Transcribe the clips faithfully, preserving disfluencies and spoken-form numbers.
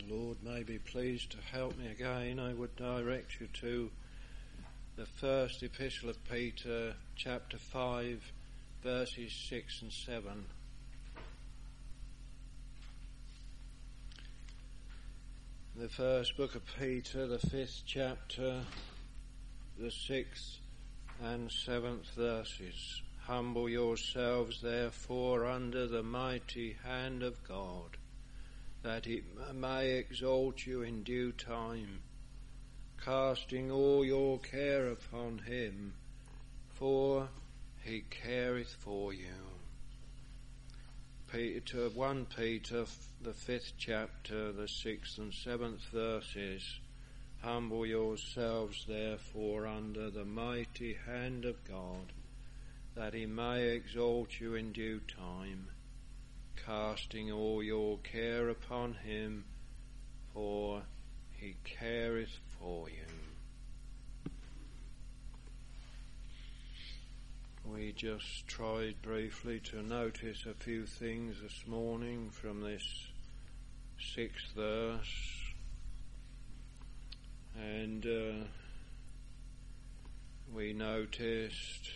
Lord may be pleased to help me again, I would direct you to the first epistle of Peter, chapter five, verses six and seven. The first book of Peter, the fifth chapter, the sixth and seventh verses. Humble yourselves, therefore, under the mighty hand of God, that he may exalt you in due time, casting all your care upon him, for he careth for you. Peter, First Peter, the fifth chapter, the sixth and seventh verses. Humble yourselves, therefore, under the mighty hand of God, that he may exalt you in due time, casting all your care upon him, for he careth for you. We just tried briefly to notice a few things this morning from this sixth verse, and uh, we noticed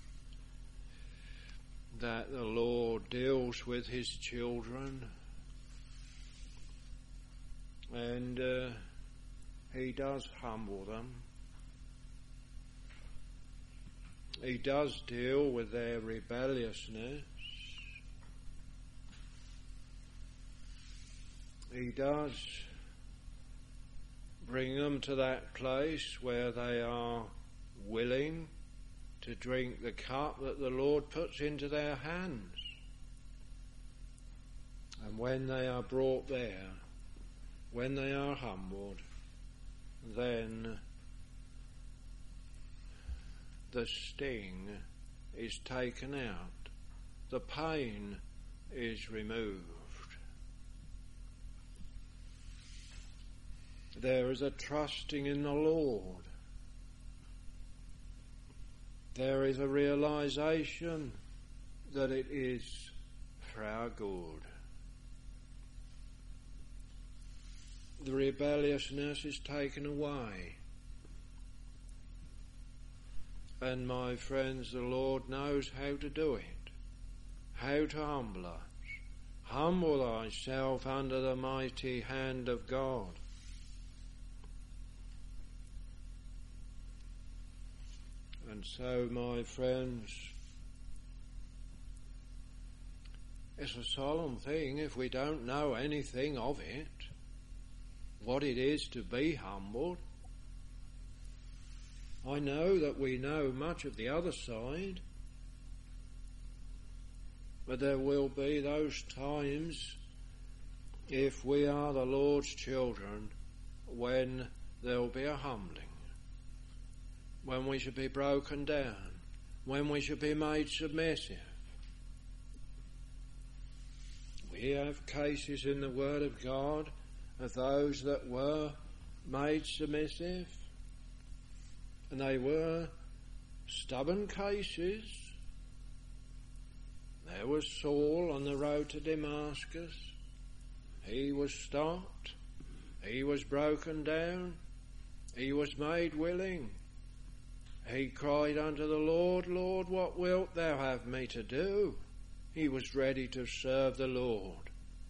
that the Lord deals with his children, and uh, he does humble them. He does deal with their rebelliousness. He does bring them to that place where they are willing to drink the cup that the Lord puts into their hands. And when they are brought there, when they are humbled, then the sting is taken out, the pain is removed. There is a trusting in the Lord. There is a realization that it is for our good. The rebelliousness is taken away. And my friends, the Lord knows how to do it, how to humble us. Humble thyself under the mighty hand of God. And so, my friends, it's a solemn thing if we don't know anything of it, what it is to be humbled. I know that we know much of the other side, but there will be those times, if we are the Lord's children, when there will be a humbling, when we should be broken down, when we should be made submissive. We have cases in the Word of God of those that were made submissive, and they were stubborn cases. There was Saul on the road to Damascus. He was stopped. He was broken down. He was made willing. He cried unto the Lord, Lord, what wilt thou have me to do? He was ready to serve the Lord.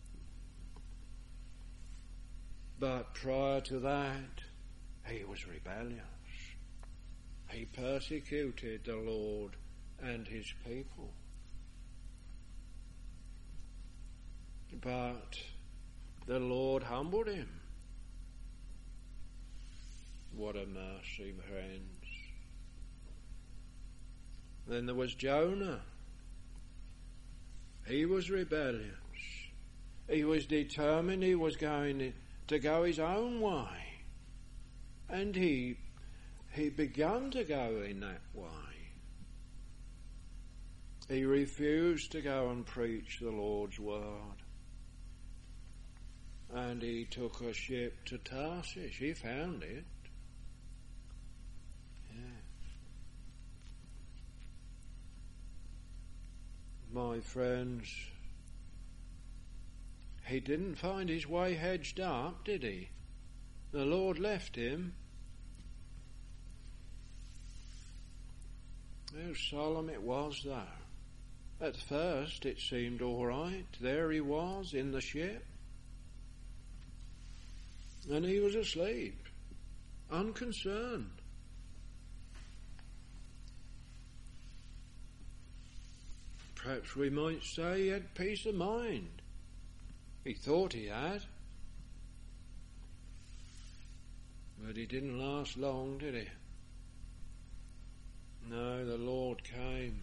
But prior to that, he was rebellious. He persecuted the Lord and his people. But the Lord humbled him. What a mercy, friends. Then there was Jonah. He was rebellious. He was determined he was going to go his own way. And he He began to go in that way. He refused to go and preach the Lord's word. And he took a ship to Tarshish. He found it. Yeah. My friends, he didn't find his way hedged up, did he? The Lord left him. How solemn it was, though. At first it seemed all right. There he was in the ship. And he was asleep, unconcerned. Perhaps we might say he had peace of mind. He thought he had. But he didn't last long, did he? No, the Lord came.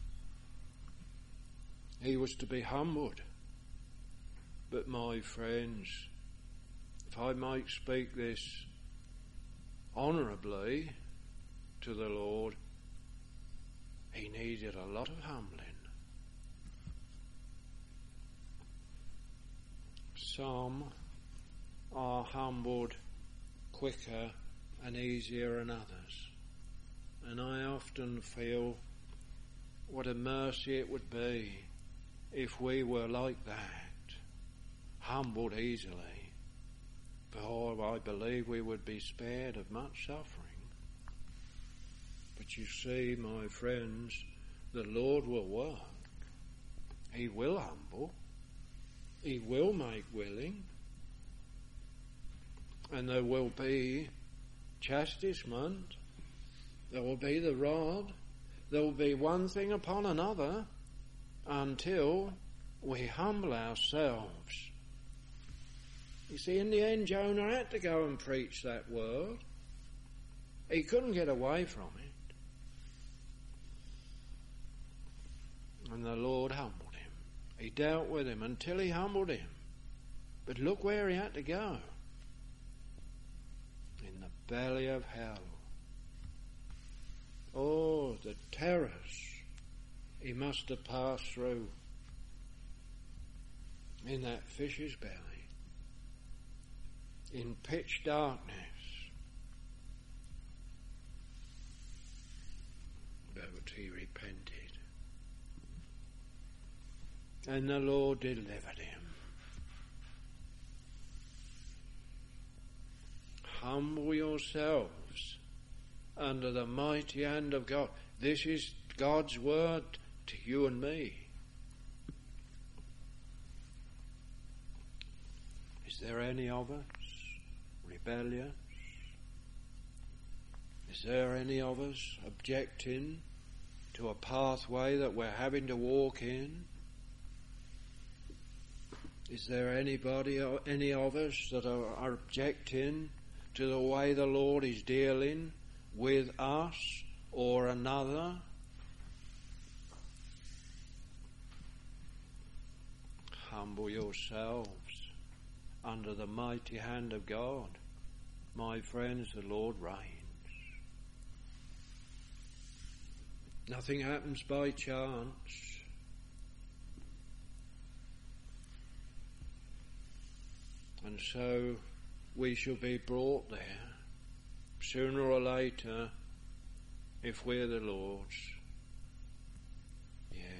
He was to be humbled. But my friends, if I might speak this honourably to the Lord, he needed a lot of humbling. Some are humbled quicker and easier than others. And I often feel what a mercy it would be if we were like that, humbled easily. For I believe we would be spared of much suffering. But you see, my friends, the Lord will work. He will humble. He will make willing. And there will be chastisement. There will be the rod. There will be one thing upon another until we humble ourselves. You see, in the end, Jonah had to go and preach that word. He couldn't get away from it. And the Lord humbled him. He dealt with him until he humbled him. But look where he had to go. In the belly of hell. Oh, the terrors he must have passed through in that fish's belly. In pitch darkness. But he repented. And the Lord delivered him. Humble yourselves under the mighty hand of God. This is God's word to you and me. Is there any of us rebellious? Is there any of us objecting to a pathway that we're having to walk in? Is there anybody or any of us that are, are objecting to the way the Lord is dealing with us or another? Humble yourselves under the mighty hand of God. My friends, the Lord reigns. Nothing happens by chance. And so we shall be brought there sooner or later if we're the Lord's. Yes.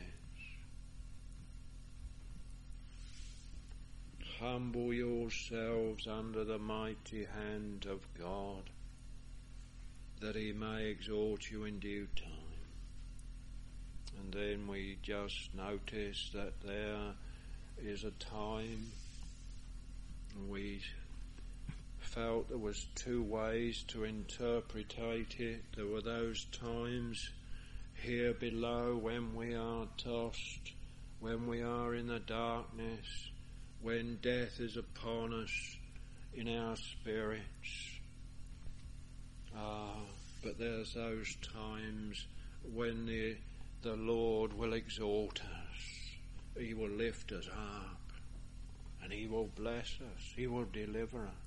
Humble yourselves under the mighty hand of God, that he may exalt you in due time. And then we just notice that there is a time. We felt there was two ways to interpretate it. There were those times here below when we are tossed, when we are in the darkness, when death is upon us in our spirits. Ah, but there's those times when the, the Lord will exalt us. He will lift us up. And he will bless us. He will deliver us.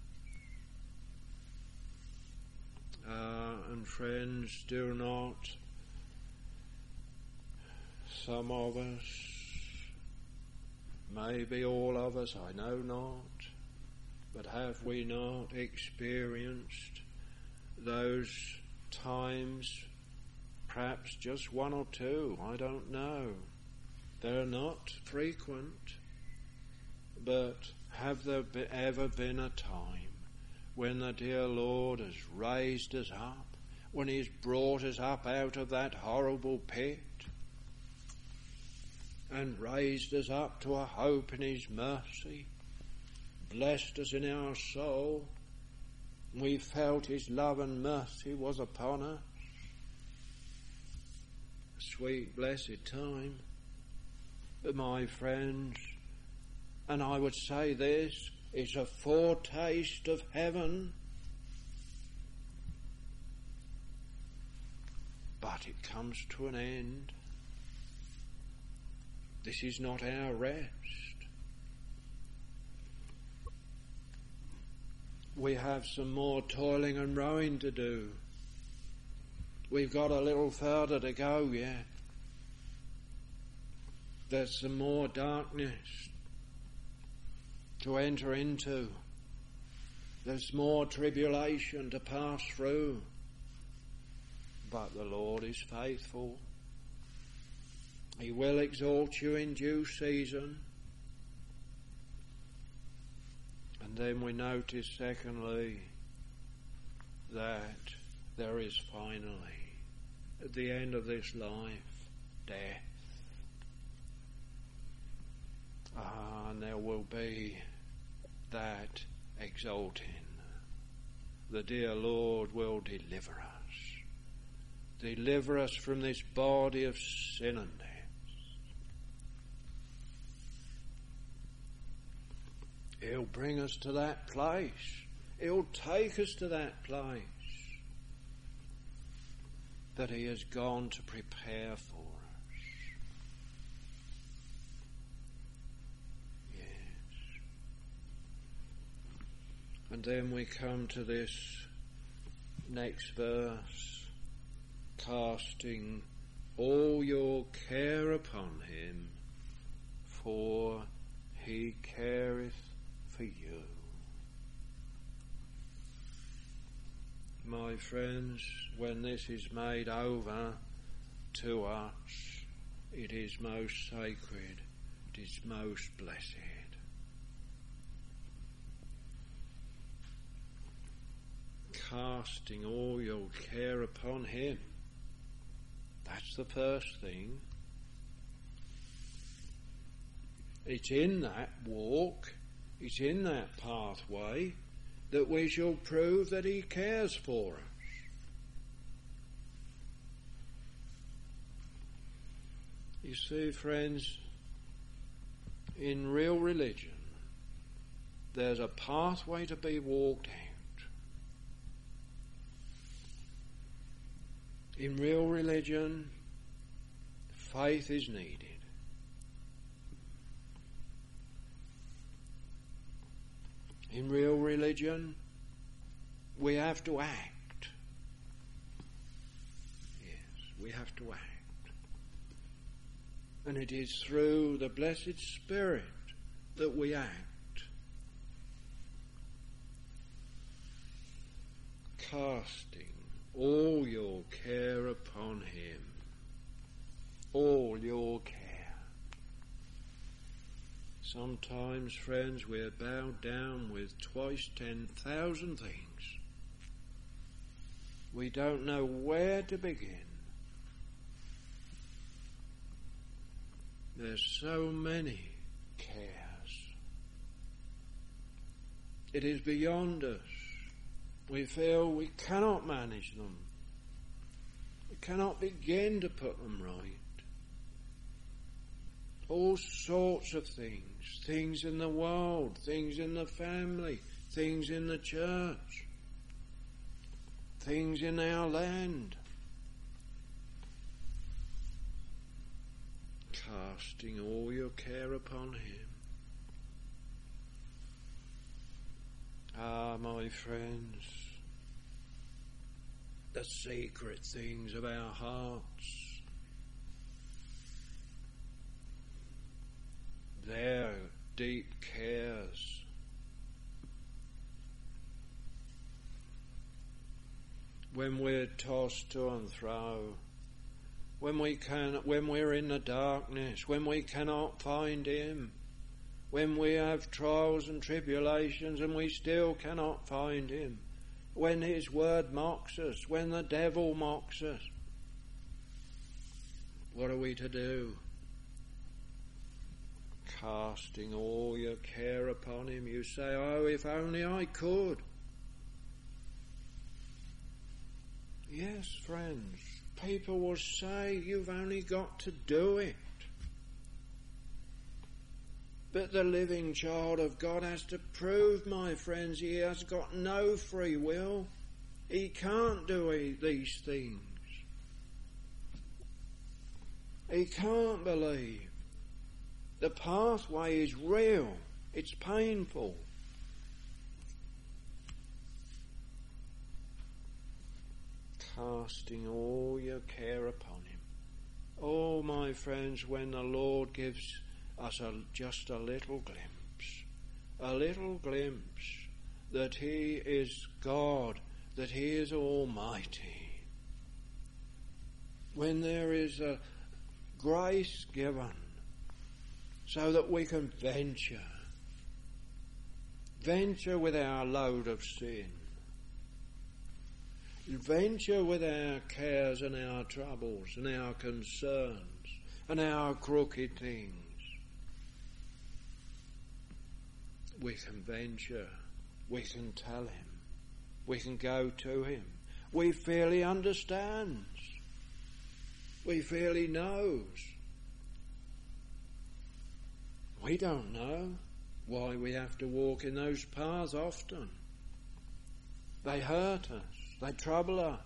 Uh, and friends, do not, some of us, maybe all of us, I know not, but have we not experienced those times, perhaps just one or two, I don't know. They're not frequent. but have there be, ever been a time when the dear Lord has raised us up, when He's brought us up out of that horrible pit and raised us up to a hope in His mercy, blessed us in our soul, we felt His love and mercy was upon us? A sweet, blessed time. But my friends, and I would say this, it's a foretaste of heaven. But it comes to an end. This is not our rest. We have some more toiling and rowing to do. We've got a little further to go yet. There's some more darkness to enter into. There's more tribulation to pass through. But the Lord is faithful. He will exalt you in due season. And then we notice, secondly, that there is finally, at the end of this life, death. Ah, and there will be that exalting. The dear Lord will deliver us. Deliver us from this body of sin and death. He'll bring us to that place. He'll take us to that place that He has gone to prepare for us. Yes. And then we come to this next verse, casting all your care upon Him, for He careth for you. My friends, when this is made over to us, it is most sacred, it is most blessed. Casting all your care upon Him. That's the first thing. It's in that walk, it's in that pathway that we shall prove that He cares for us. You see, friends, in real religion, there's a pathway to be walked out. In real religion, faith is needed. In real religion, we have to act. Yes, we have to act. And it is through the blessed Spirit that we act. Casting all your care upon Him. All your care. Sometimes, friends, we're bowed down with twice ten thousand things. We don't know where to begin. There's so many cares. It is beyond us. We feel we cannot manage them. We cannot begin to put them right. All sorts of things. Things in the world, things in the family, things in the church, things in our land. Casting all your care upon Him. Ah, my friends, the secret things of our hearts, their deep cares, when we're tossed to and fro, when we can, when we're in the darkness, when we cannot find Him, when we have trials and tribulations and we still cannot find him, when his word mocks us, when the devil mocks us. What are we to do? Casting all your care upon him. You say, oh, if only I could. Yes, friends, people will say you've only got to do it. But the living child of God has to prove, my friends, he has got no free will. He can't do these things. He can't believe. The pathway is real. It's painful. Casting all your care upon him. Oh, my friends, when the Lord gives us a, just a little glimpse, a little glimpse that he is God, that he is almighty, when there is a grace given so that we can venture, venture with our load of sin, venture with our cares and our troubles and our concerns and our crooked things. We can venture, we can tell him, we can go to him. We feel he understands. We feel he knows. We don't know why we have to walk in those paths often. They hurt us. They trouble us.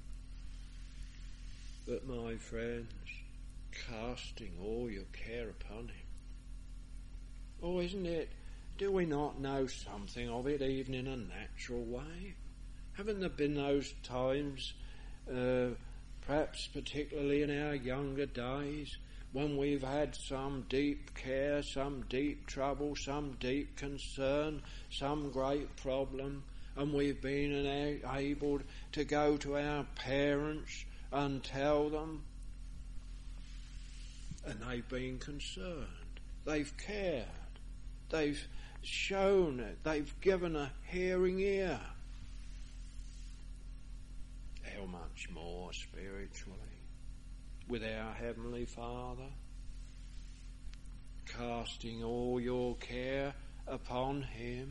But my friends, casting all your care upon him. Oh, isn't it? Do we not know something of it even in a natural way? Haven't there been those times, uh, perhaps particularly in our younger days, when we've had some deep care, some deep trouble, some deep concern, some great problem, and we've been able to go to our parents and tell them, and they've been concerned, they've cared, they've shown it, they've given a hearing ear. How much more spiritually with our Heavenly Father? Casting all your care upon him.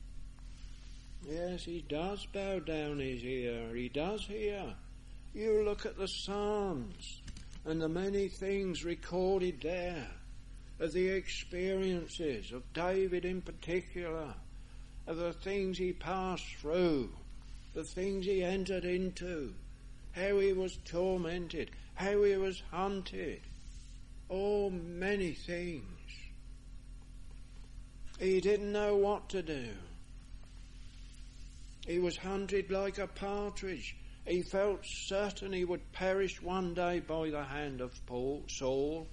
Yes, he does bow down his ear. He does hear. You look at the Psalms and the many things recorded there of the experiences of David in particular, of the things he passed through, the things he entered into, how he was tormented, how he was hunted. Oh, many things. He didn't know what to do. He was hunted like a partridge. He felt certain he would perish one day by the hand of Paul, Saul.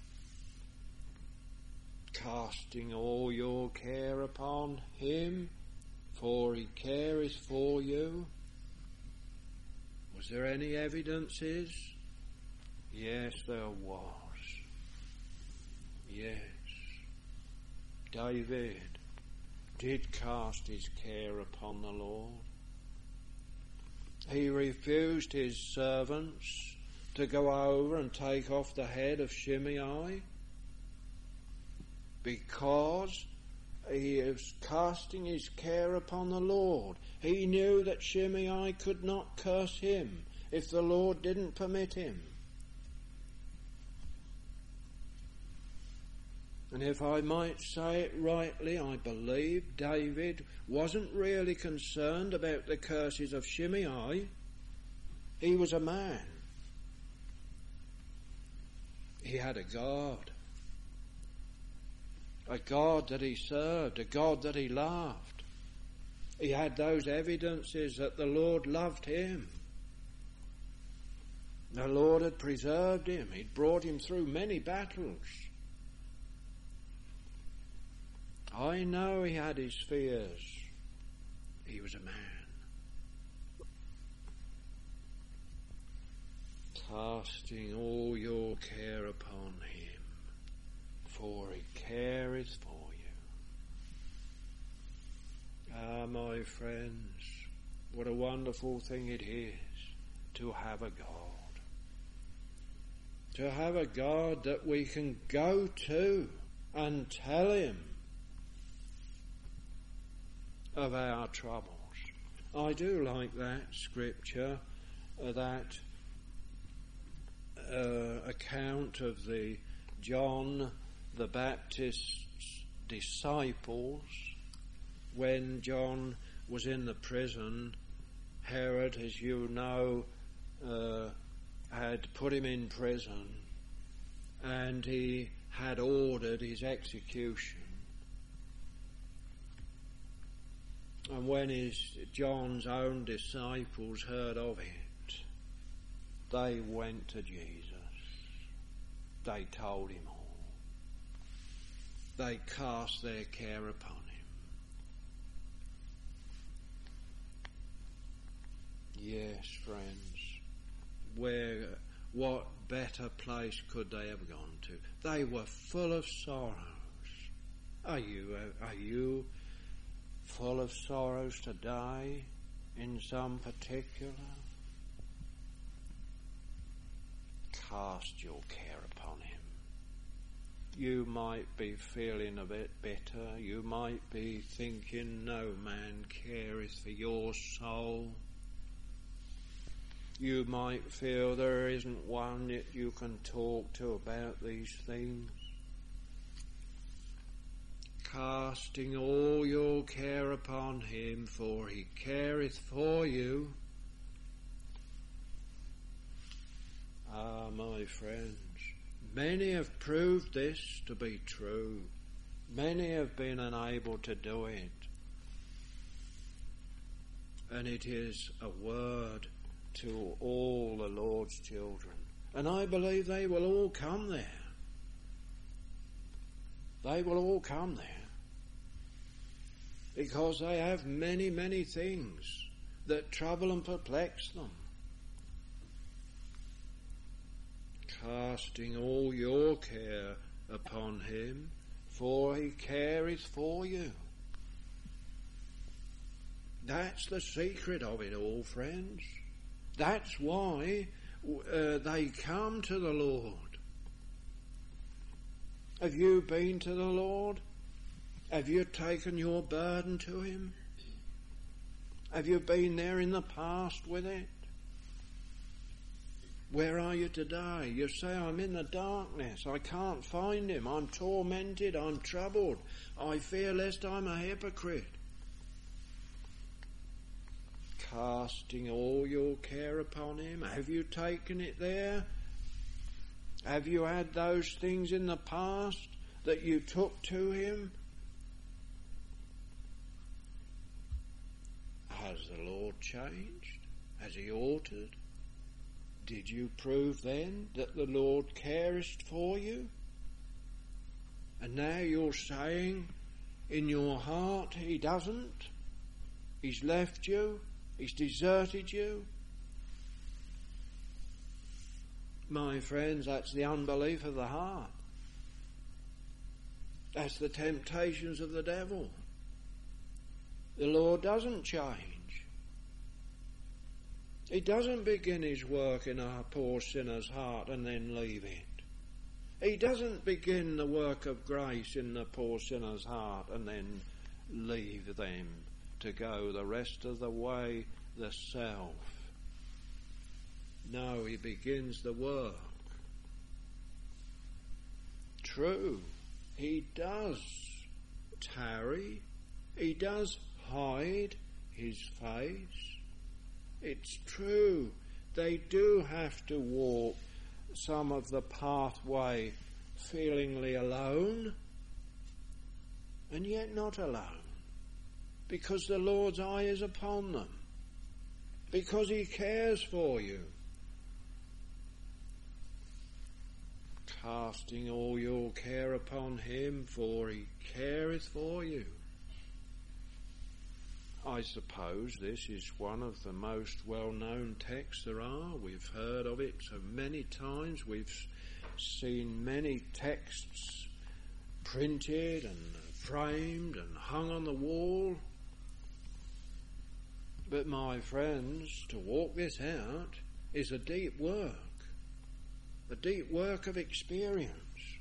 Casting all your care upon him, for he careth for you. Was there any evidences? Yes, there was. Yes. David did cast his care upon the Lord. He refused his servants to go over and take off the head of Shimei because he was casting his care upon the Lord. He knew that Shimei could not curse him if the Lord didn't permit him. And if I might say it rightly, I believe David wasn't really concerned about the curses of Shimei. He was a man. He had a God. A God that he served, a God that he loved. He had those evidences that the Lord loved him. The Lord had preserved him. He'd brought him through many battles. I know he had his fears. He was a man. Casting all your care upon him, for he careth for you. Ah, my friends, what a wonderful thing it is to have a God. To have a God that we can go to and tell him of our troubles. I do like that scripture, uh, that uh, account of the John the Baptist's disciples. When John was in the prison, Herod, as you know, uh, had put him in prison, and he had ordered his execution. And when his John's own disciples heard of it, they went to Jesus. They told him all. They cast their care upon him. Yes, friends, where, what better place could they have gone to? They were full of sorrows. Are you, are you full of sorrows today in some particular? Cast your care upon him. You might be feeling a bit bitter. You might be thinking, no man careth for your soul. You might feel there isn't one that you can talk to about these things. Casting all your care upon him, for he careth for you. Ah, my friends, many have proved this to be true. Many have been unable to do it. And it is a word to all the Lord's children. And I believe they will all come there. They will all come there. Because they have many, many things that trouble and perplex them. Casting all your care upon him, for he careth for you. That's the secret of it all, friends. That's why uh, they come to the Lord. Have you been to the Lord? Have you taken your burden to him? Have you been there in the past with it? Where are you today? You say, I'm in the darkness. I can't find him. I'm tormented. I'm troubled. I fear lest I'm a hypocrite. Casting all your care upon him. Have you taken it there? Have you had those things in the past that you took to him? Has the Lord changed? Has he altered? Did you prove then that the Lord carest for you? And now you're saying in your heart he doesn't? He's left you? He's deserted you? My friends, that's the unbelief of the heart. That's the temptations of the devil. The Lord doesn't change. He doesn't begin his work in a poor sinner's heart and then leave it. He doesn't begin the work of grace in the poor sinner's heart and then leave them to go the rest of the way the self. No, he begins the work. True, he does tarry. He does hide his face. It's true, they do have to walk some of the pathway feelingly alone, and yet not alone, because the Lord's eye is upon them, because he cares for you. Casting all your care upon him, for he careth for you. I suppose this is one of the most well-known texts there are. We've heard of it so many times. We've seen many texts printed and framed and hung on the wall. But my friends, to walk this out is a deep work, a deep work of experience.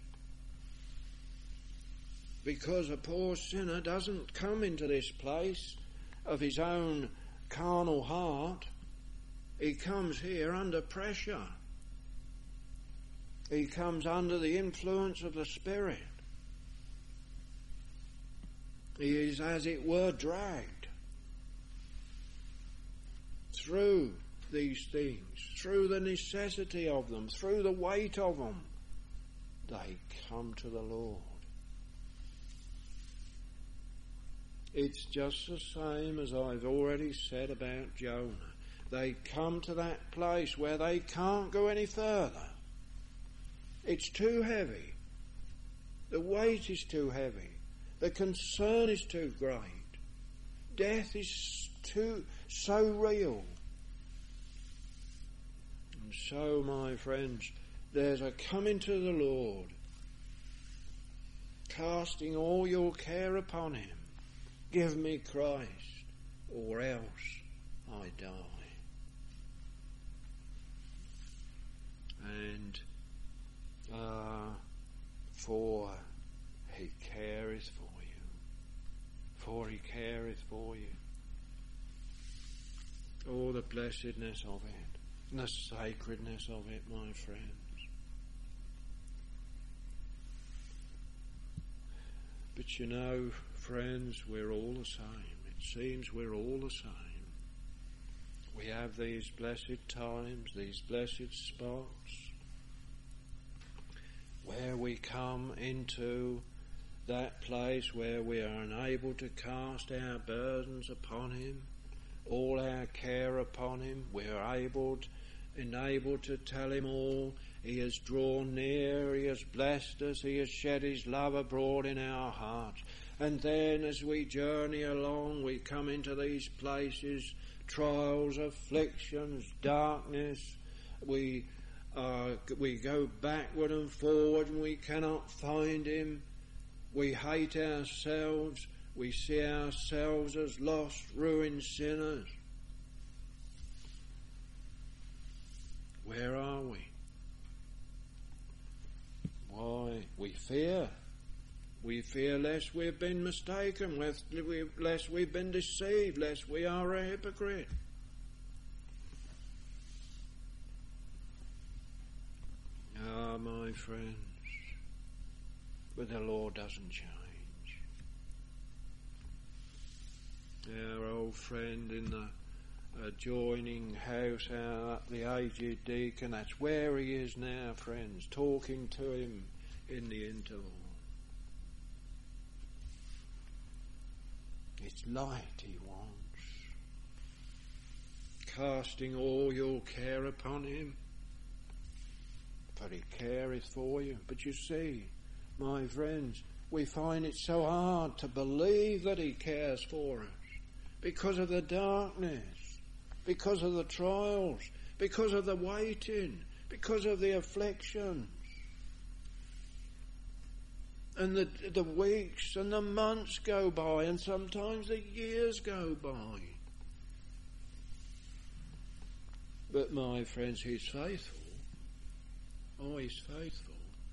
Because a poor sinner doesn't come into this place of his own carnal heart. He comes here under pressure. He comes under the influence of the Spirit. He is, as it were, dragged through these things, through the necessity of them, through the weight of them. They come to the Lord. It's just the same as I've already said about Jonah. They come to that place where they can't go any further. It's too heavy. The weight is too heavy. The concern is too great. Death is too so real. And so, my friends, there's a coming to the Lord, casting all your care upon him. Give me Christ, or else I die. And uh, for he careth for you. For he careth for you. Oh, the blessedness of it, and the sacredness of it, my friends. But you know, friends, we're all the same. It seems we're all the same. We have these blessed times, these blessed spots, where we come into that place where we are unable to cast our burdens upon him, all our care upon him. We are able to, enabled to tell him all. He has drawn near, he has blessed us, he has shed his love abroad in our hearts. And then as we journey along, we come into these places, trials, afflictions, darkness. We uh, we go backward and forward and we cannot find him. We hate ourselves. We see ourselves as lost, ruined sinners. Where are we? Why, we fear. We fear lest we've been mistaken, lest, we, lest we've been deceived, lest we are a hypocrite. Ah, my friends, but the Lord doesn't change. Our old friend in the adjoining house, our, the aged deacon, that's where he is now, friends, talking to him in the interval. It's light he wants. Casting all your care upon him, for he careth for you. But you see, my friends, we find it so hard to believe that he cares for us because of the darkness, because of the trials, because of the waiting, because of the afflictions. And the, the weeks and the months go by, and sometimes the years go by. But my friends, he's faithful. Oh, he's faithful.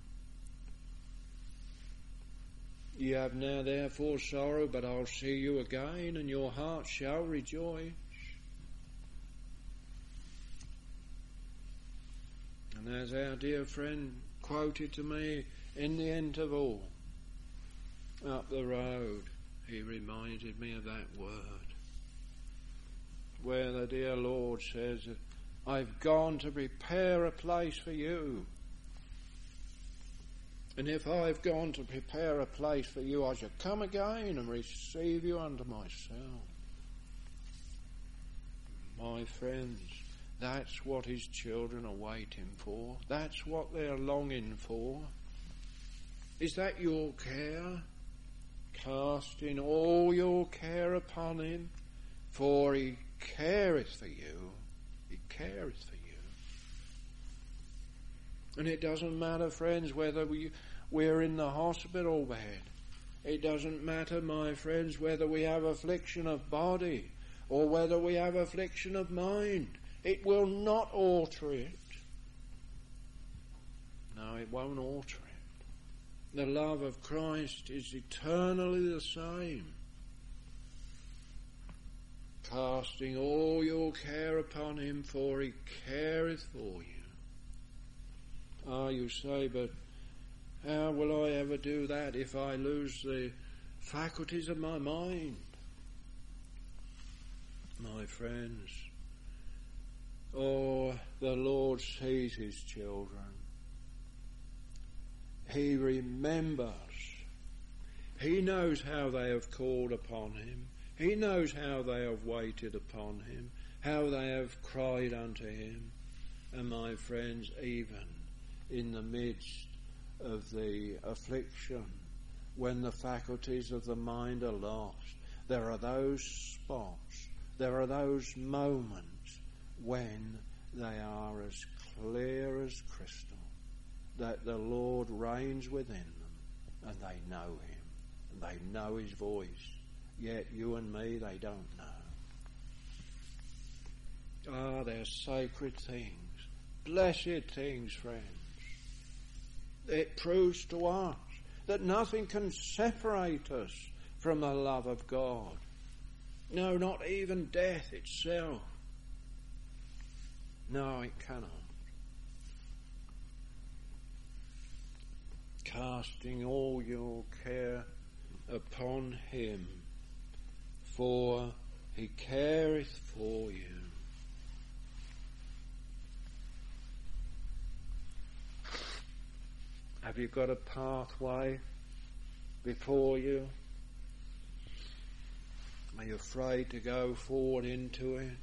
You have now therefore sorrow, but I'll see you again, and your heart shall rejoice. And as our dear friend quoted to me in the interval up the road, he reminded me of that word, where the dear Lord says, I've gone to prepare a place for you. And if I've gone to prepare a place for you, I shall come again and receive you unto myself. My friends, that's what his children are waiting for. That's what they're longing for. Is that your care? Casting all your care upon him, for he careth for you. He careth for you. And it doesn't matter, friends, whether we, we're in the hospital bed. It doesn't matter, my friends, whether we have affliction of body or whether we have affliction of mind. It will not alter it. No, it won't alter it. The love of Christ is eternally the same. Casting all your care upon him, for he careth for you. Ah, you say, but how will I ever do that if I lose the faculties of my mind? My friends, oh, the Lord sees his children. He remembers. He knows how they have called upon him. He knows how they have waited upon him, how they have cried unto him. And my friends, even in the midst of the affliction, when the faculties of the mind are lost, there are those spots, there are those moments when they are as clear as crystal, that the Lord reigns within them, and they know him, and they know his voice. Yet you and me, they don't know. Ah, they're sacred things, blessed things, friends. It proves to us that nothing can separate us from the love of God. No, not even death itself. No, it cannot. Casting all your care upon him, for he careth for you. Have you got a pathway before you? Are you afraid to go forward into it?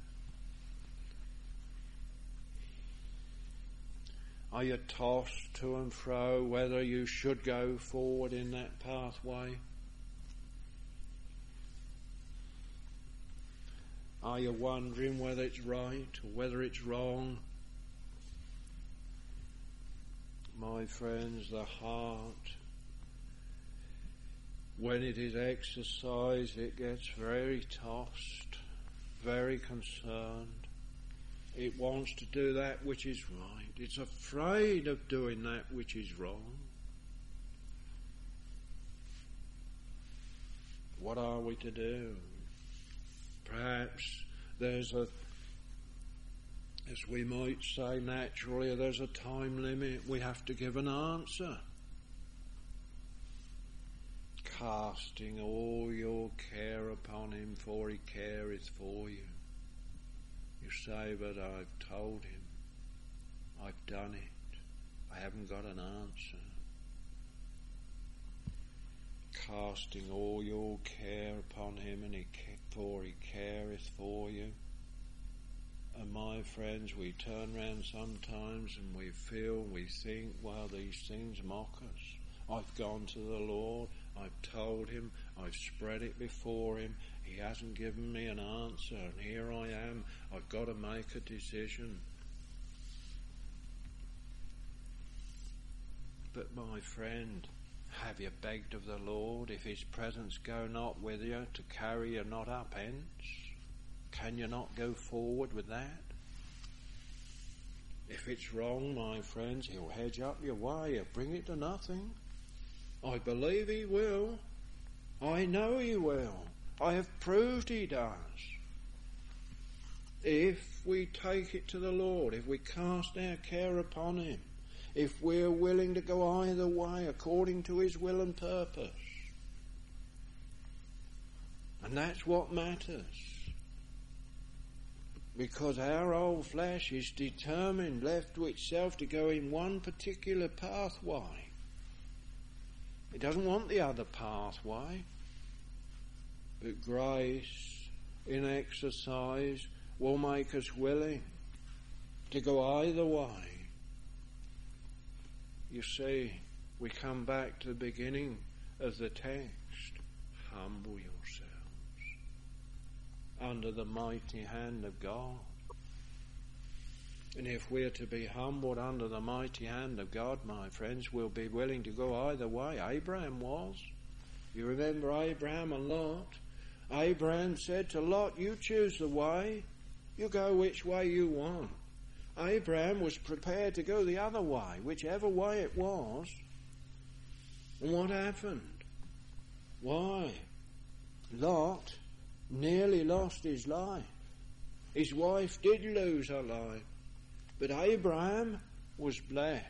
Are you tossed to and fro whether you should go forward in that pathway? Are you wondering whether it's right or whether it's wrong? My friends, the heart, when it is exercised, it gets very tossed, very concerned. It wants to do that which is right. It's afraid of doing that which is wrong. What are we to do? Perhaps there's a, as we might say naturally, there's a time limit. We have to give an answer. Casting all your care upon him, for he careth for you. You say, but I've told him, I've done it, I haven't got an answer. Casting all your care upon him, and he, for he careth for you. And my friends, we turn round sometimes and we feel, we think, well, these things mock us. I've gone to the Lord, I've told him, I've spread it before him, he hasn't given me an answer, and here I am, I've got to make a decision. But my friend, have you begged of the Lord, if his presence go not with you, to carry you not up hence? Can you not go forward with that? If it's wrong, my friends, he'll hedge up your way, he'll bring it to nothing. I believe he will. I know he will. I have proved he does. If we take it to the Lord, if we cast our care upon him, if we're willing to go either way according to his will and purpose. And that's what matters. Because our old flesh is determined, left to itself, to go in one particular pathway. It doesn't want the other pathway. But grace in exercise will make us willing to go either way. You see, we come back to the beginning of the text. Humble yourselves under the mighty hand of God. And if we're to be humbled under the mighty hand of God, my friends, we'll be willing to go either way. Abraham was. You remember Abraham and Lot? Abraham said to Lot, you choose the way, you go which way you want. Abraham was prepared to go the other way, whichever way it was. And what happened? Why? Lot nearly lost his life. His wife did lose her life, but Abraham was blessed.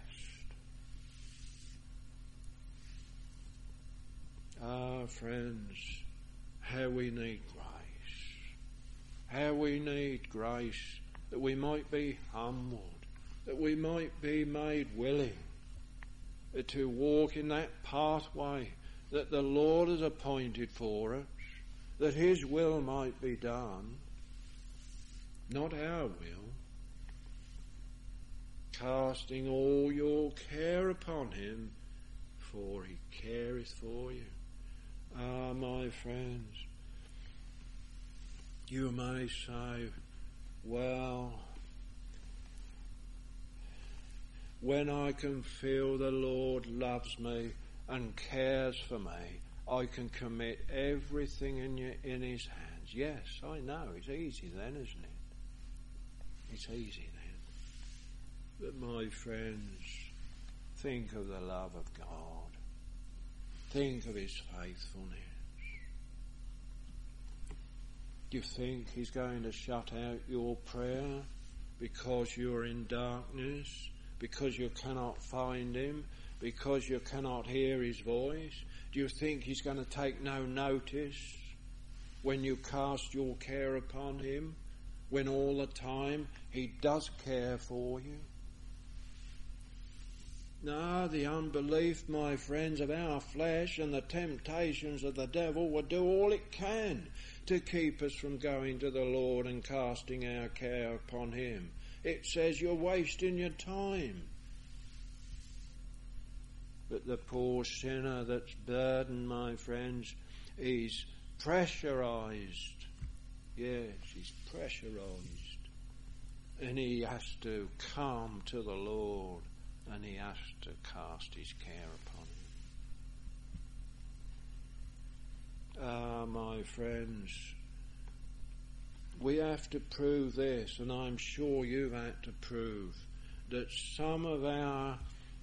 Ah, friends, how we need grace. How we need grace that we might be humbled, that we might be made willing to walk in that pathway that the Lord has appointed for us, that His will might be done, not our will. Casting all your care upon Him, for He careth for you. Ah, my friends, you may say, well, when I can feel the Lord loves me and cares for me, I can commit everything in, your, in His hands. Yes, I know, it's easy then, isn't it? It's easy then. But my friends, think of the love of God. Think of His faithfulness. Do you think He's going to shut out your prayer because you're in darkness, because you cannot find Him, because you cannot hear His voice? Do you think He's going to take no notice when you cast your care upon Him, when all the time He does care for you? No, the unbelief, my friends, of our flesh and the temptations of the devil will do all it can to keep us from going to the Lord and casting our care upon Him. It says you're wasting your time. But the poor sinner that's burdened, my friends, he's pressurized. Yes, he's pressurized. And he has to come to the Lord, and he has to cast his care upon Him. Ah, my friends, we have to prove this, and I'm sure you've had to prove that some of our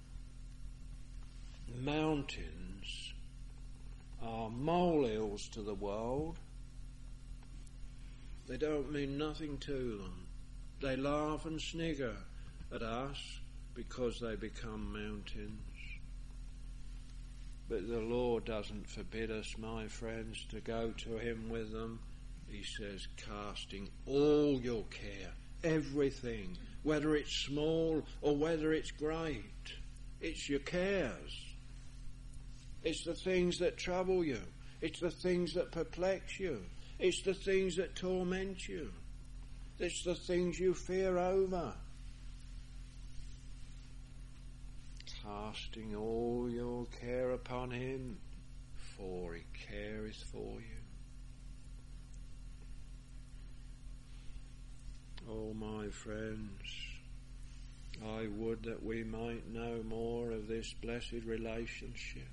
mountains are molehills to the world. They don't mean nothing to them. They laugh and snigger at us because they become mountains. But the Lord doesn't forbid us, my friends, to go to Him with them. He says, casting all your care, everything, whether it's small or whether it's great, it's your cares. It's the things that trouble you. It's the things that perplex you. It's the things that torment you. It's the things you fear over. Casting all your care upon Him, for He careth for you. Oh, my friends, I would that we might know more of this blessed relationship,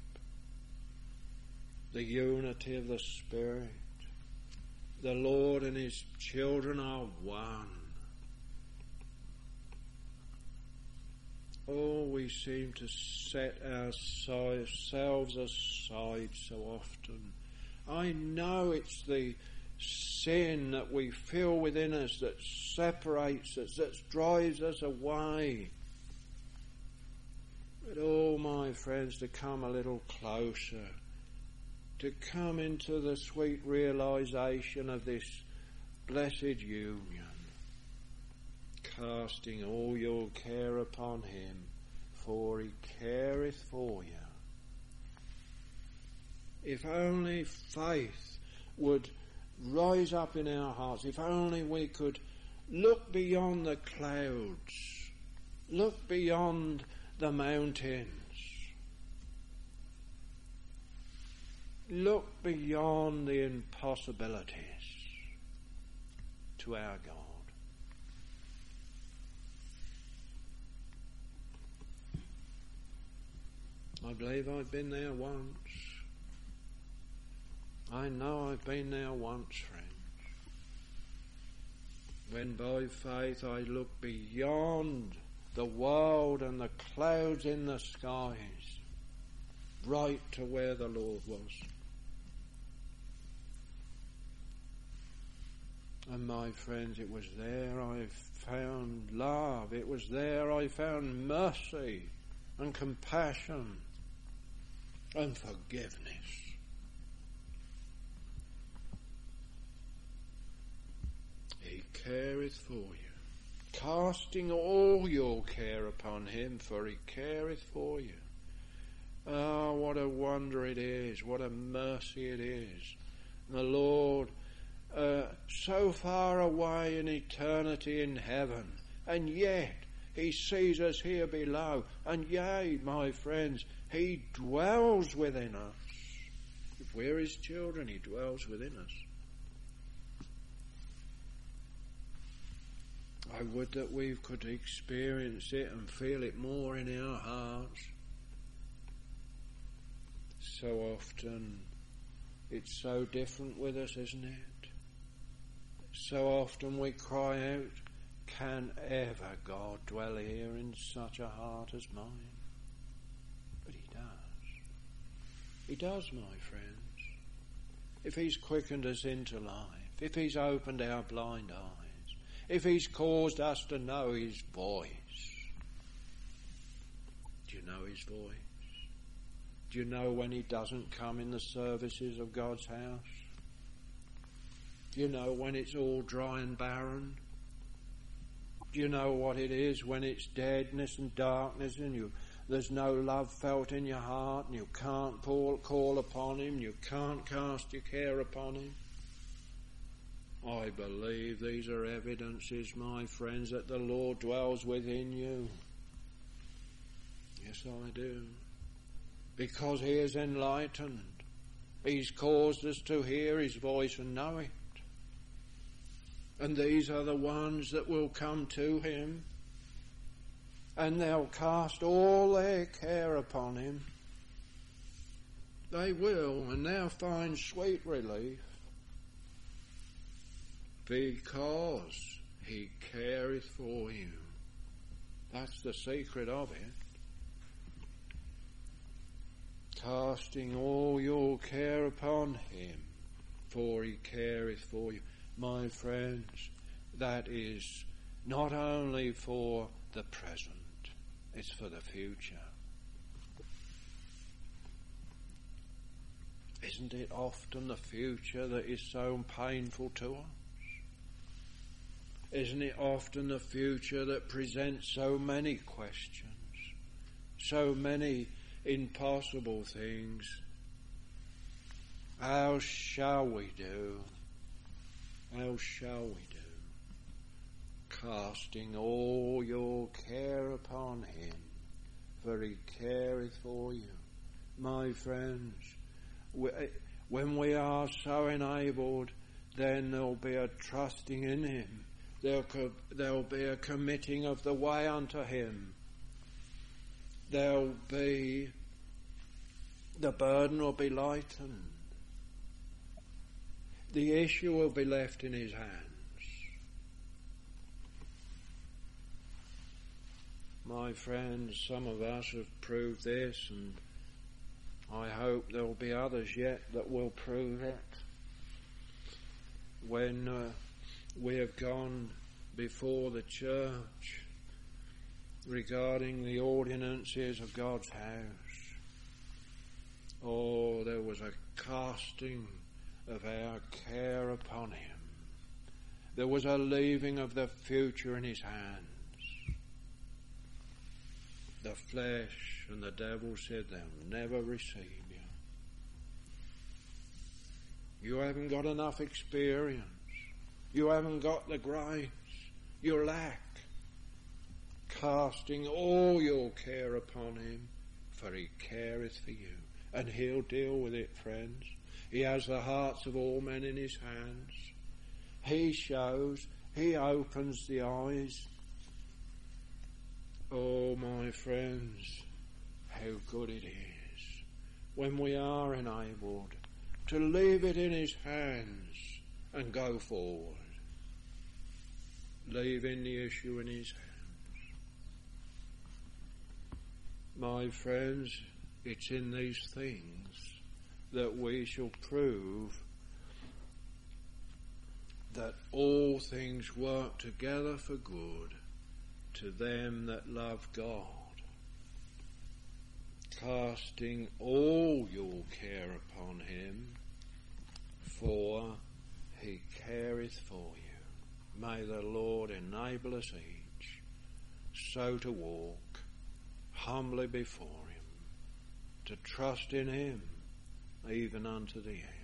the unity of the Spirit. The Lord and His children are one. Oh, we seem to set ourselves aside so often. I know it's the sin that we feel within us that separates us, that drives us away. But oh, my friends, to come a little closer, to come into the sweet realization of this blessed union, casting all your care upon Him, for He careth for you. If only faith would rise up in our hearts, if only we could look beyond the clouds, look beyond the mountains, look beyond the impossibilities to our God. I believe I've been there once. I know I've been there once, friends, when by faith I looked beyond the world and the clouds in the skies, right to where the Lord was. And my friends, it was there I found love. It was there I found mercy and compassion and forgiveness. He careth for you, casting all your care upon him, for he careth for you. Ah, oh, what a wonder it is, what a mercy it is. The Lord, uh, so far away in eternity in heaven, and yet he sees us here below, and yea, my friends, he dwells within us. If we're his children, he dwells within us. I would that we could experience it and feel it more in our hearts. So often it's so different with us, isn't it? So often we cry out, can ever God dwell here in such a heart as mine? But he does. He does, my friends. If he's quickened us into life, if he's opened our blind eyes, if he's caused us to know his voice. Do you know his voice? Do you know when he doesn't come in the services of God's house? Do you know when it's all dry and barren? Do you know what it is when it's deadness and darkness and you there's no love felt in your heart and you can't call, call upon him, you can't cast your care upon him? I believe these are evidences, my friends, that the Lord dwells within you. Yes, I do. Because he is enlightened. He's caused us to hear his voice and know it. And these are the ones that will come to him, and they'll cast all their care upon him. They will, and they'll find sweet relief. Because he careth for you. That's the secret of it. Casting all your care upon him, for he careth for you. My friends, that is not only for the present, it's for the future. Isn't it often the future that is so painful to us? Isn't it often the future that presents so many questions, so many impossible things? How shall we do? How shall we do? Casting all your care upon him, for he careth for you. My friends, when we are so enabled, then there'll be a trusting in him. There will be a committing of the way unto him. There'll be, the burden will be lightened. The issue will be left in his hands. My friends, some of us have proved this, and I hope there will be others yet that will prove it. When uh, we have gone before the church regarding the ordinances of God's house. Oh, there was a casting of our care upon him. There was a leaving of the future in his hands. The flesh and the devil said, they'll never receive you. You haven't got enough experience. You haven't got the grace. You lack. Casting all your care upon him, for he careth for you. And he'll deal with it, friends. He has the hearts of all men in his hands. He shows, he opens the eyes. Oh, my friends, how good it is when we are enabled to leave it in his hands and go forward, leaving the issue in his hands. My friends, it's in these things that we shall prove that all things work together for good to them that love God, casting all your care upon him, for he careth for you. May the Lord enable us each so to walk humbly before him, to trust in him even unto the end.